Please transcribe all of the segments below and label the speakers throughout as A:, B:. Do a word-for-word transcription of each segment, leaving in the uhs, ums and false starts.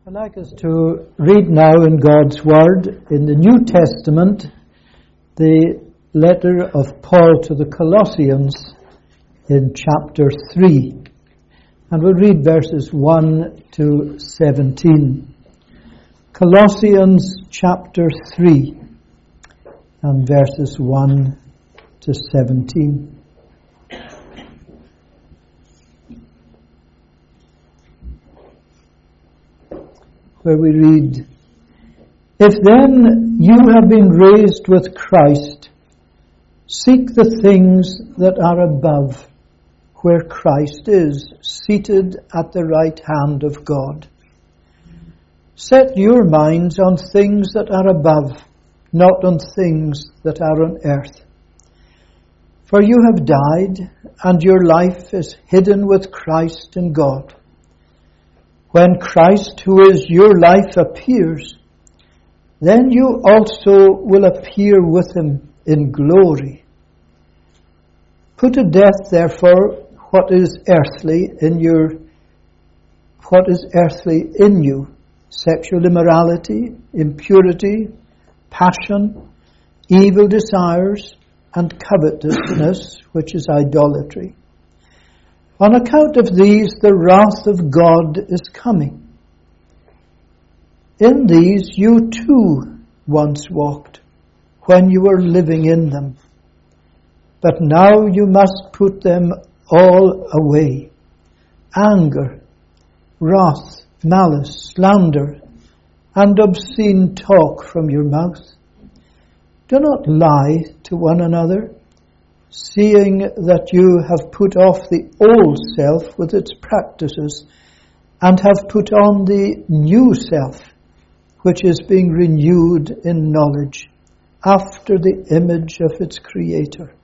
A: I'd like us to read now in God's Word, in the New Testament, the letter of Paul to the Colossians in chapter three. And we'll read verses one to seventeen. Colossians chapter three and verses one to seventeen. Where we read, "If then you have been raised with Christ, seek the things that are above, where Christ is, seated at the right hand of God. Set your minds on things that are above, not on things that are on earth. For you have died, and your life is hidden with Christ in God. When Christ, who is your life, appears, then you also will appear with him in glory. Put to death, therefore, what is earthly in your what is earthly in you: sexual immorality, impurity, passion, evil desires, and covetousness, which is idolatry. On account of these, the wrath of God is coming. In these you too once walked, when you were living in them. But now you must put them all away: anger, wrath, malice, slander, and obscene talk from your mouth. Do not lie to one another, seeing that you have put off the old self with its practices, and have put on the new self, which is being renewed in knowledge, after the image of its Creator.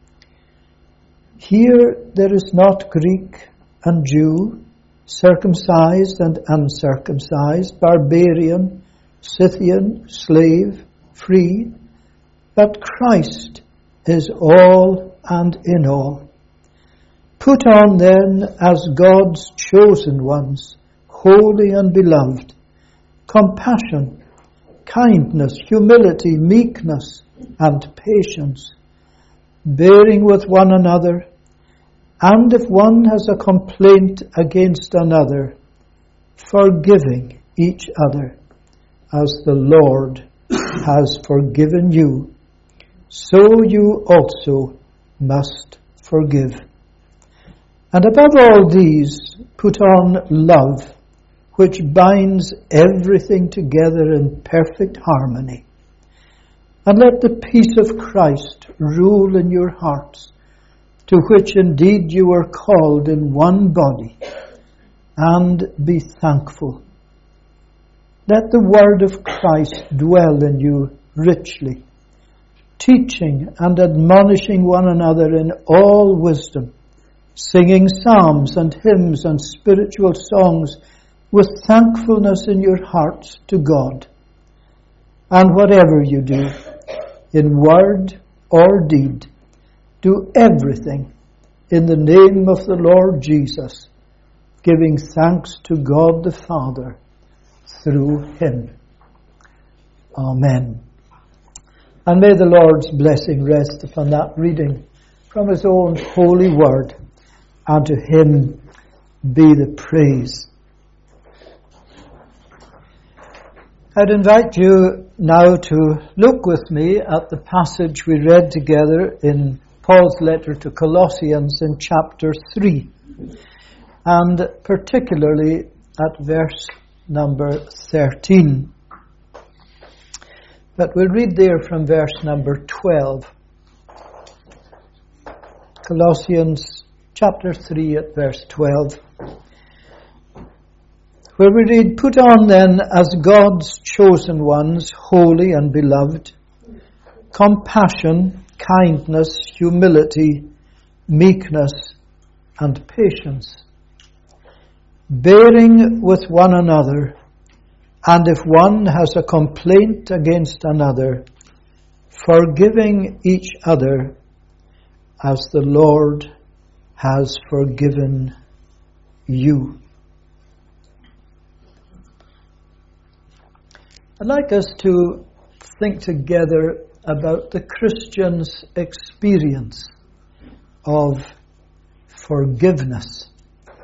A: Here there is not Greek and Jew, circumcised and uncircumcised, barbarian, Scythian, slave, free, but Christ is all and in all. Put on then, as God's chosen ones, holy and beloved, compassion, kindness, humility, meekness, and patience, bearing with one another, and if one has a complaint against another, forgiving each other, as the Lord has forgiven you, so you also must forgive. And above all these, put on love, which binds everything together in perfect harmony. And let the peace of Christ rule in your hearts, to which indeed you are called in one body, and be thankful. Let the word of Christ dwell in you richly, teaching and admonishing one another in all wisdom, singing psalms and hymns and spiritual songs with thankfulness in your hearts to God. And whatever you do, in word or deed, do everything in the name of the Lord Jesus, giving thanks to God the Father through him. Amen. And may the Lord's blessing rest upon that reading from his own holy word, and to him be the praise. I'd invite you now to look with me at the passage we read together in Paul's letter to Colossians in chapter three, and particularly at verse number thirteen. But we'll read there from verse number twelve. Colossians chapter three at verse twelve. Where we read, "Put on then, as God's chosen ones, holy and beloved, compassion, kindness, humility, meekness, and patience, bearing with one another, and if one has a complaint against another, forgiving each other, as the Lord has forgiven you." I'd like us to think together about the Christian's experience of forgiveness,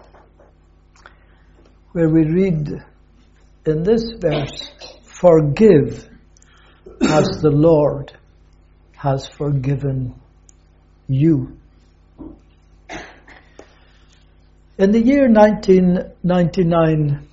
A: where we read in this verse, "Forgive as the Lord has forgiven you." In the year nineteen ninety-nine,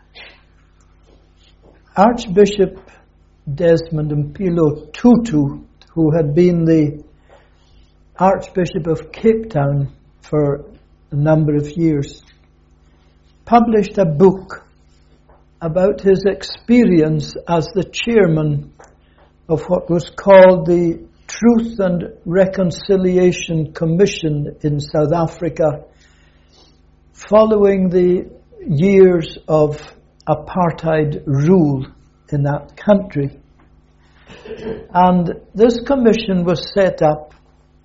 A: Archbishop Desmond Mpilo Tutu, who had been the Archbishop of Cape Town for a number of years, published a book about his experience as the chairman of what was called the Truth and Reconciliation Commission in South Africa, following the years of apartheid rule in that country. And this commission was set up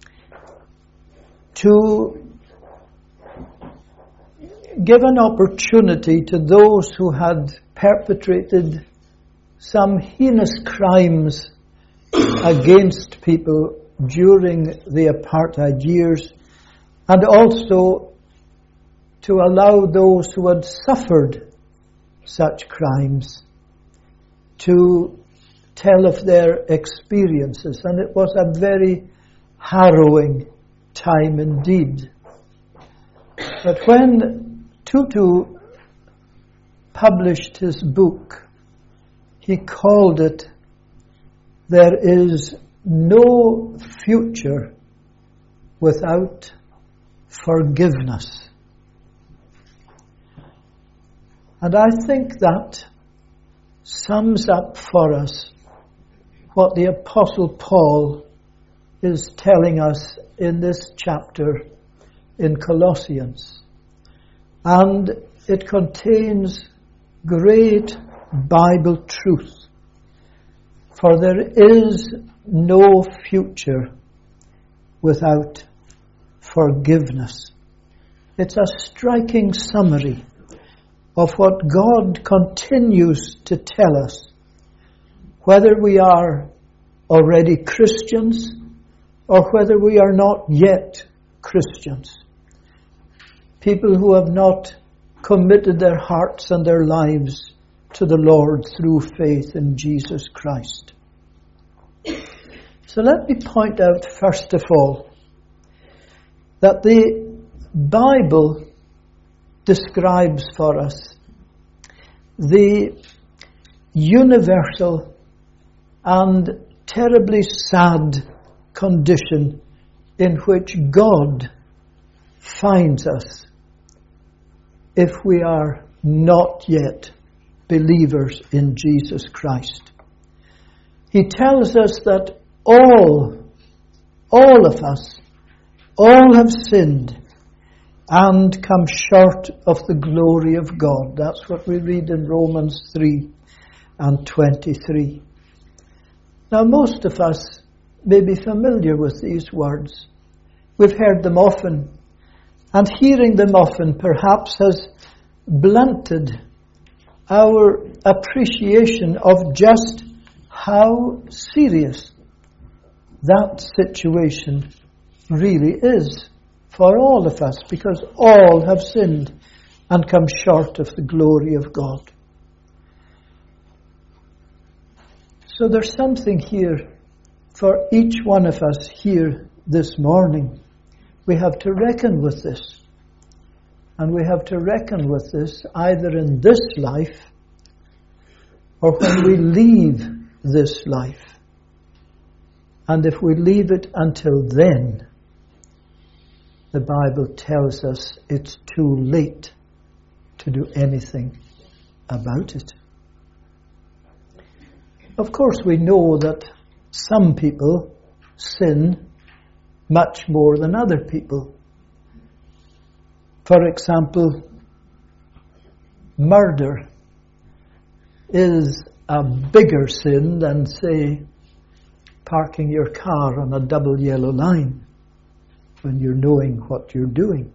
A: to give an opportunity to those who had perpetrated some heinous crimes against people during the apartheid years, and also to allow those who had suffered such crimes to tell of their experiences. And it was a very harrowing time indeed. But when Tutu published his book, he called it "There is no future without forgiveness." And I think that sums up for us what the Apostle Paul is telling us in this chapter in Colossians. And it contains great Bible truth. For there is no future without forgiveness. It's a striking summary of what God continues to tell us, whether we are already Christians or whether we are not yet Christians. People who have not committed their hearts and their lives to the Lord through faith in Jesus Christ. So let me point out first of all that the Bible describes for us the universal and terribly sad condition in which God finds us if we are not yet believers in Jesus Christ. He tells us that all, all of us, all have sinned and come short of the glory of God. That's what we read in Romans three and twenty-three. Now, most of us may be familiar with these words. We've heard them often, and hearing them often perhaps has blunted our appreciation of just how serious that situation really is for all of us, because all have sinned and come short of the glory of God. So there's something here for each one of us here this morning. We have to reckon with this. And we have to reckon with this either in this life or when we leave this life. And if we leave it until then, the Bible tells us it's too late to do anything about it. Of course, we know that some people sin much more than other people. For example, murder is a bigger sin than, say, parking your car on a double yellow line when you're knowing what you're doing.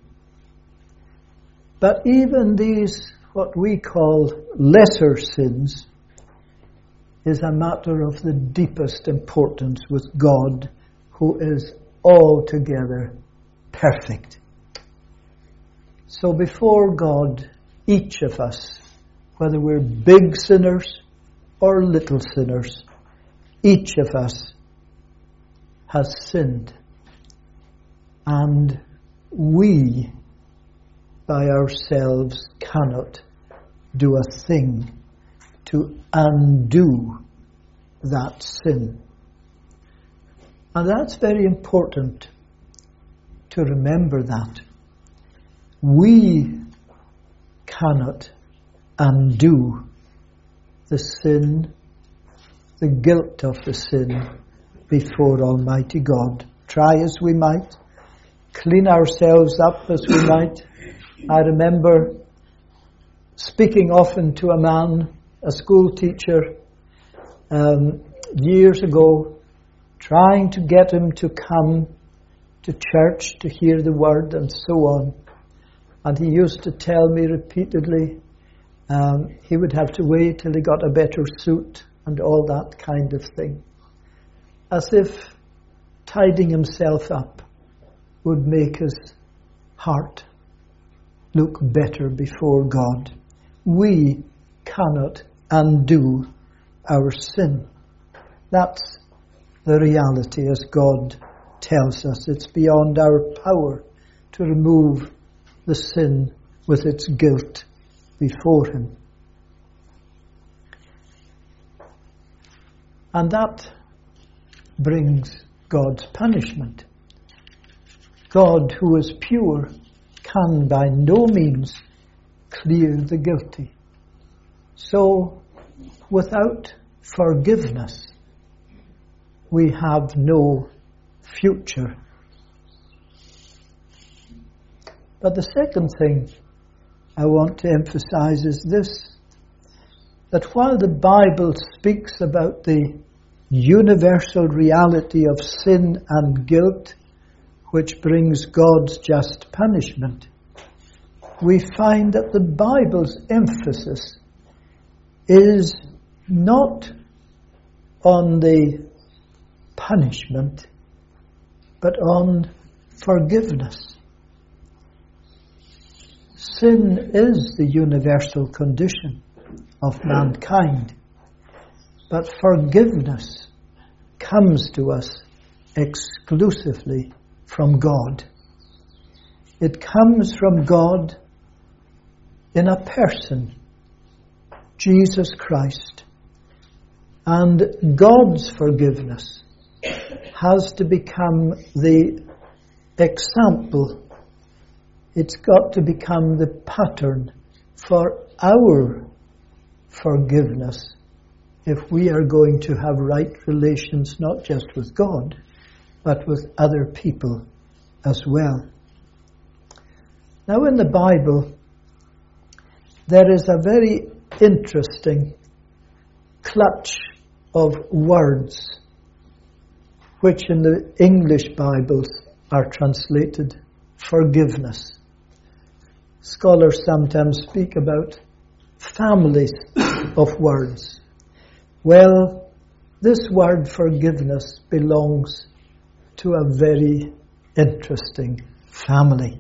A: But even these, what we call lesser sins, is a matter of the deepest importance with God, who is altogether perfect. So before God, each of us, whether we're big sinners or little sinners, each of us has sinned. And we, by ourselves, cannot do a thing to undo that sin. And that's very important to remember that. We cannot undo the sin, the guilt of the sin before Almighty God. Try as we might, clean ourselves up as we might. I remember speaking often to a man, a school teacher, um, years ago, trying to get him to come to church to hear the word and so on. And he used to tell me repeatedly um, he would have to wait till he got a better suit and all that kind of thing. As if tidying himself up would make his heart look better before God. We cannot undo our sin. That's the reality, as God tells us. It's beyond our power to remove the sin with its guilt before Him. And that brings God's punishment. God, who is pure, can by no means clear the guilty. So, without forgiveness, we have no future. But the second thing I want to emphasize is this, that while the Bible speaks about the universal reality of sin and guilt, which brings God's just punishment, we find that the Bible's emphasis is not on the punishment, but on forgiveness. Sin is the universal condition of mankind, but forgiveness comes to us exclusively from God. It comes from God in a person, Jesus Christ. And God's forgiveness has to become the example. It's got to become the pattern for our forgiveness if we are going to have right relations not just with God, but with other people as well. Now in the Bible, there is a very interesting clutch of words which in the English Bibles are translated forgiveness. Scholars sometimes speak about families of words. Well, this word forgiveness belongs to a very interesting family.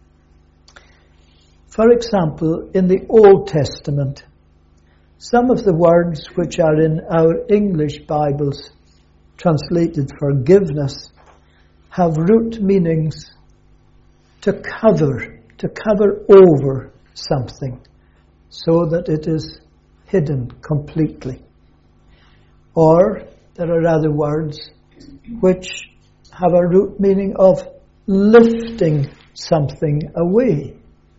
A: For example, in the Old Testament, some of the words which are in our English Bibles translated forgiveness have root meanings to cover, to cover over something so that it is hidden completely. Or there are other words which have a root meaning of lifting something away.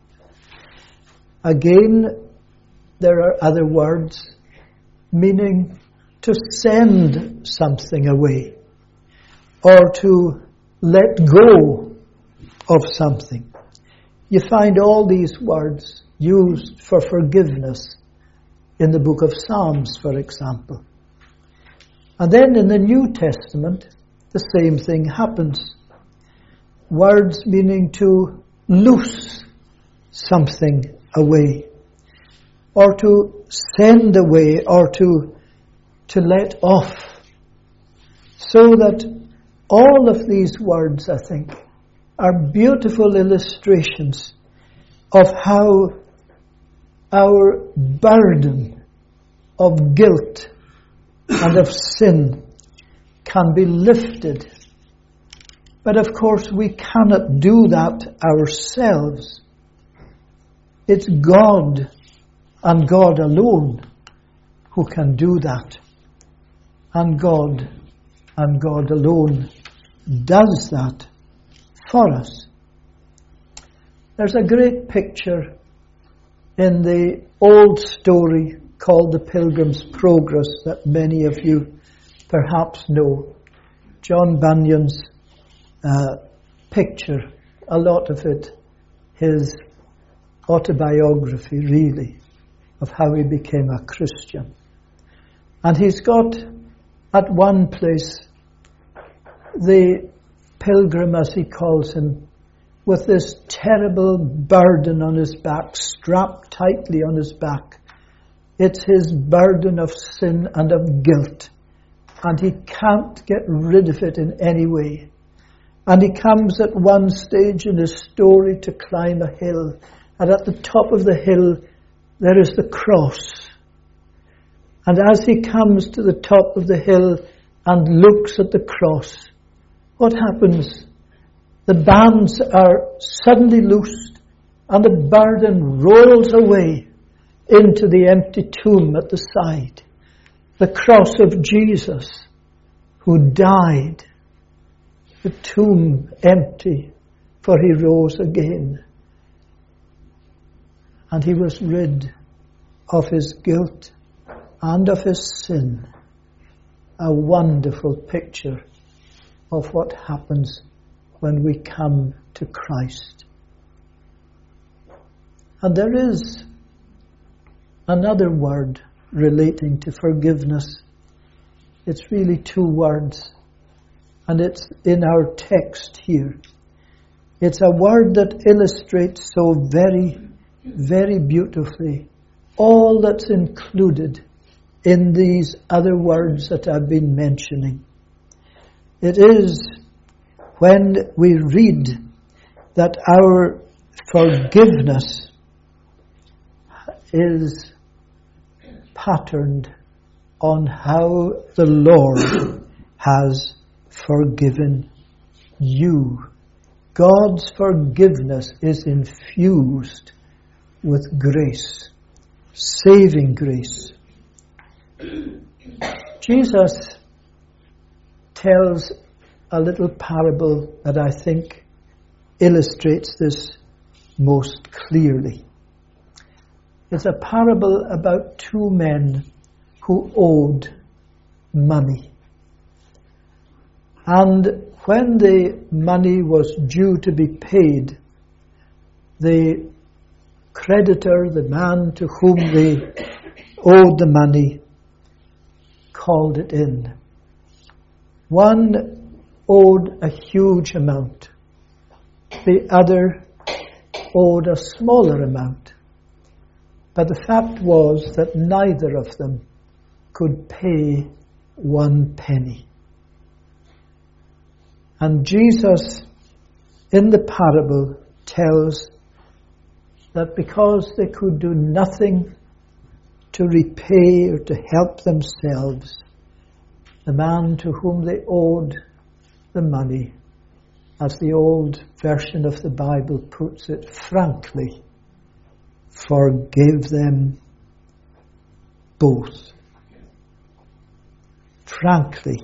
A: Again, there are other words meaning to send something away or to let go of something. You find all these words used for forgiveness in the book of Psalms, for example. And then in the New Testament, the same thing happens. Words meaning to loose something away, or to send away, or to to let off. So that all of these words, I think, are beautiful illustrations of how our burden of guilt and of sin can be lifted. But of course we cannot do that ourselves. It's God and God alone who can do that. And God and God alone does that for us. There's a great picture in the old story called The Pilgrim's Progress that many of you perhaps know. John Bunyan's uh, picture, a lot of it, his autobiography really, of how he became a Christian. And he's got at one place the pilgrim, as he calls him, with this terrible burden on his back, strapped tightly on his back. It's his burden of sin and of guilt, and he can't get rid of it in any way. And he comes at one stage in his story to climb a hill, and at the top of the hill there is the cross. And as he comes to the top of the hill and looks at the cross, what happens? The bands are suddenly loosed and the burden rolls away into the empty tomb at the side. The cross of Jesus who died, the tomb empty, for he rose again. And he was rid of his guilt and of his sin. A wonderful picture of what happens when we come to Christ. And there is another word relating to forgiveness. It's really two words, and it's in our text here. It's a word that illustrates so very, very beautifully all that's included in these other words that I've been mentioning. It is when we read that our forgiveness is patterned on how the Lord has forgiven you. God's forgiveness is infused with grace, saving grace. Jesus tells a little parable that I think illustrates this most clearly. It's a parable about two men who owed money. And when the money was due to be paid, the creditor, the man to whom they owed the money, called it in. One owed a huge amount. The other owed a smaller amount. But the fact was that neither of them could pay one penny. And Jesus, in the parable, tells that because they could do nothing to repay or to help themselves, the man to whom they owed the money, as the old version of the Bible puts it, frankly forgive them both. Frankly,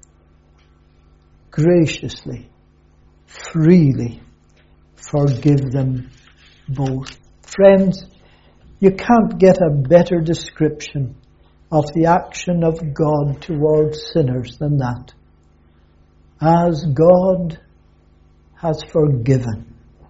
A: graciously, freely forgive them both. Friends, you can't get a better description of the action of God towards sinners than that. As God has forgiven.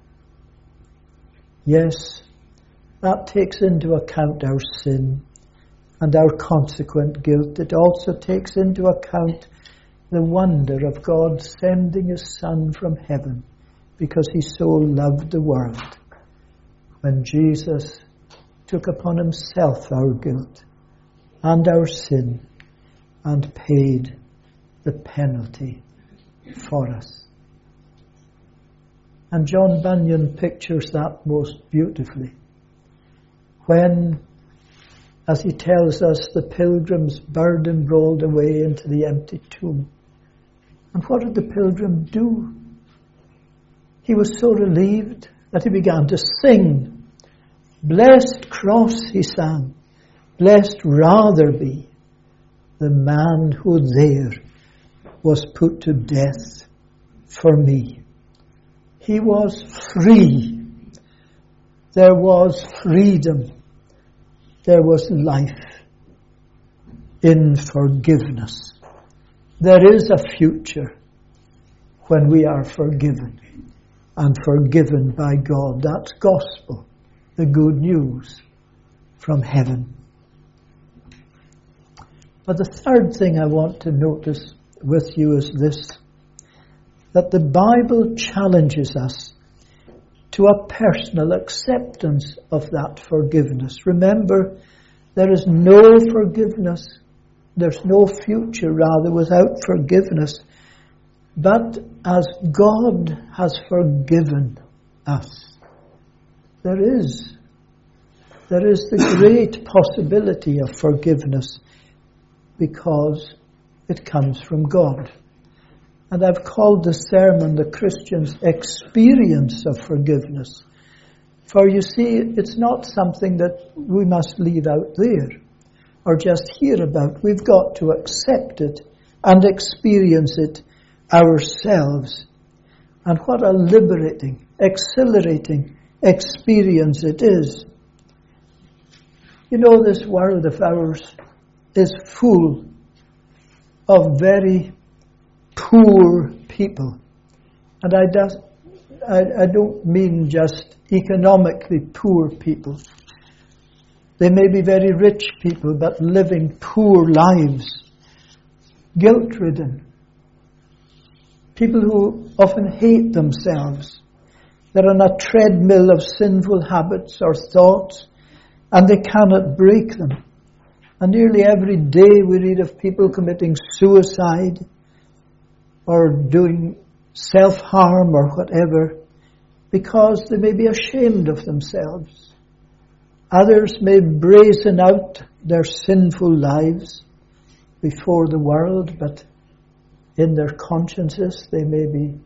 A: Yes, that takes into account our sin and our consequent guilt. It also takes into account the wonder of God sending His Son from heaven because He so loved the world. When Jesus took upon Himself our guilt and our sin, and paid the penalty for us. And John Bunyan pictures that most beautifully when, as he tells us, the pilgrim's burden rolled away into the empty tomb. And what did the pilgrim do? He was so relieved that he began to sing. Blessed cross, he sang, blessed rather be the man who there was put to death for me. He was free. There was freedom. There was life in forgiveness. There is a future when we are forgiven and forgiven by God. That's gospel, the good news from heaven. But the third thing I want to notice with you is this, that the Bible challenges us to a personal acceptance of that forgiveness. Remember, there is no forgiveness, there's no future rather without forgiveness. But as God has forgiven us, there is, there is the great possibility of forgiveness because it comes from God. And I've called the sermon the Christian's experience of forgiveness. For you see, it's not something that we must leave out there or just hear about. We've got to accept it and experience it ourselves. And what a liberating, exhilarating experience it is. You know, this world of ours is full of very poor people. And I, does, I, I don't mean just economically poor people. They may be very rich people, but living poor lives, guilt-ridden. People who often hate themselves. They're on a treadmill of sinful habits or thoughts, and they cannot break them. And nearly every day we read of people committing suicide or doing self-harm or whatever because they may be ashamed of themselves. Others may brazen out their sinful lives before the world, but in their consciences they may be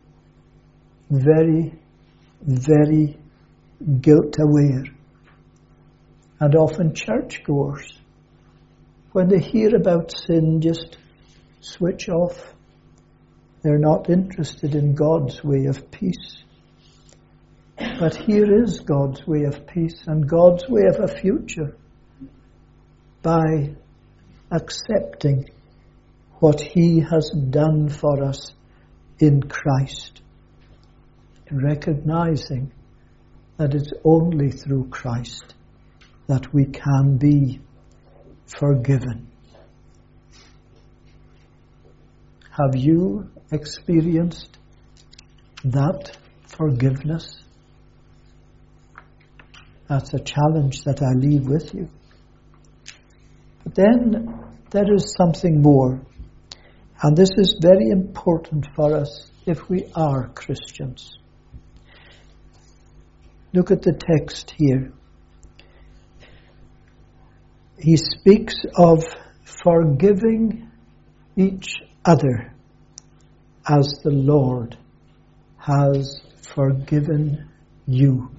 A: very, very guilt-aware. And often churchgoers, when they hear about sin, just switch off. They're not interested in God's way of peace. But here is God's way of peace and God's way of a future by accepting what He has done for us in Christ, recognizing that it's only through Christ that we can be forgiven. Have you experienced that forgiveness? That's a challenge that I leave with you. But then there is something more. And this is very important for us if we are Christians. Look at the text here. He speaks of forgiving each other as the Lord has forgiven you.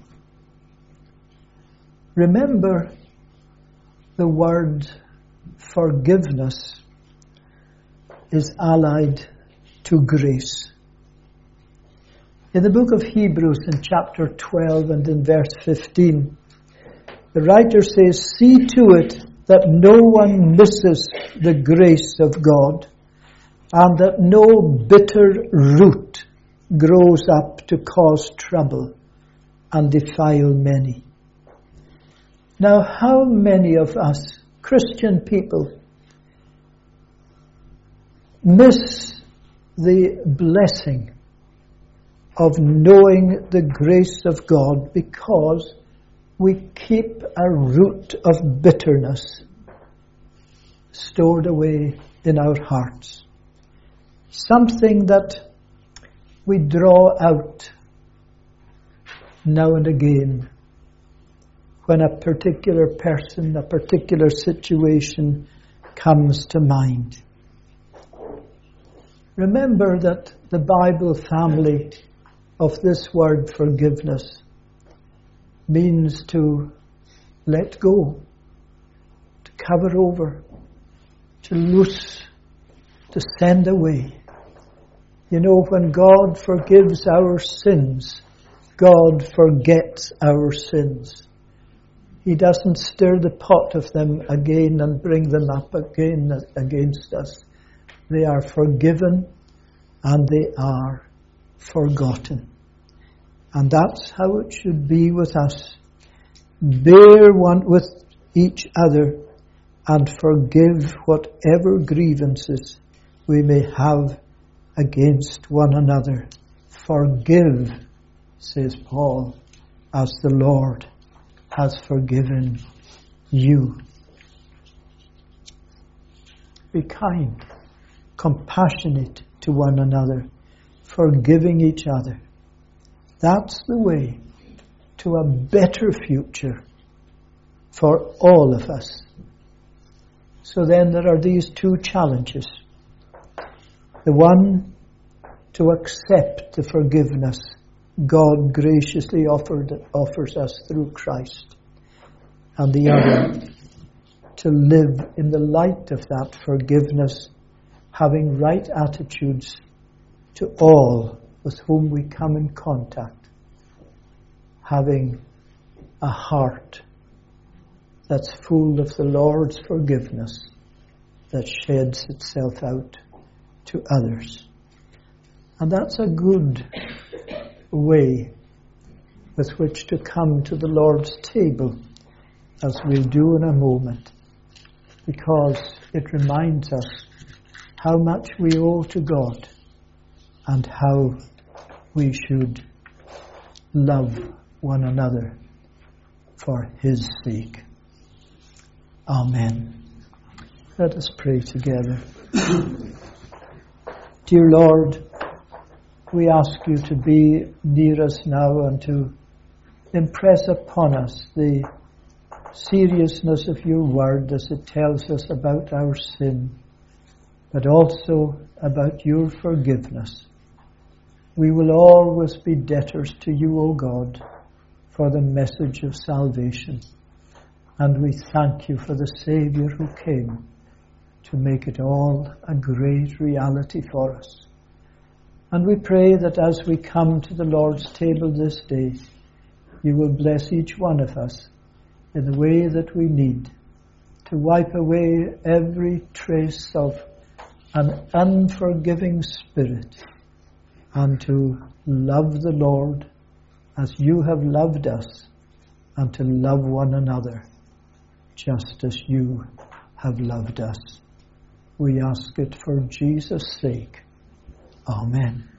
A: Remember, the word forgiveness is allied to grace. In the book of Hebrews in chapter twelve and in verse fifteen, the writer says, "See to it that no one misses the grace of God, and that no bitter root grows up to cause trouble and defile many." Now, how many of us, Christian people, miss the blessing of knowing the grace of God because we keep a root of bitterness stored away in our hearts. Something that we draw out now and again when a particular person, a particular situation comes to mind. Remember that the Bible family of this word forgiveness means to let go, to cover over, to loose, to send away. You know, when God forgives our sins, God forgets our sins. He doesn't stir the pot of them again and bring them up again against us. They are forgiven and they are forgotten. And that's how it should be with us. Bear one with each other and forgive whatever grievances we may have against one another. Forgive, says Paul, as the Lord has forgiven you. Be kind, compassionate to one another, forgiving each other. That's the way to a better future for all of us. So then there are these two challenges. The one, to accept the forgiveness God graciously offered, offers us through Christ. And the other, to live in the light of that forgiveness, having right attitudes to all with whom we come in contact, having a heart that's full of the Lord's forgiveness that sheds itself out to others. And that's a good way with which to come to the Lord's table, as we'll do in a moment, because it reminds us how much we owe to God and how we should love one another for His sake. Amen. Let us pray together. Dear Lord, we ask you to be near us now and to impress upon us the seriousness of your word as it tells us about our sin, but also about your forgiveness. We will always be debtors to you, O God, for the message of salvation. And we thank you for the Saviour who came to make it all a great reality for us. And we pray that as we come to the Lord's table this day, you will bless each one of us in the way that we need to wipe away every trace of an unforgiving spirit and to love the Lord as you have loved us and to love one another just as you have loved us. We ask it for Jesus' sake. Amen.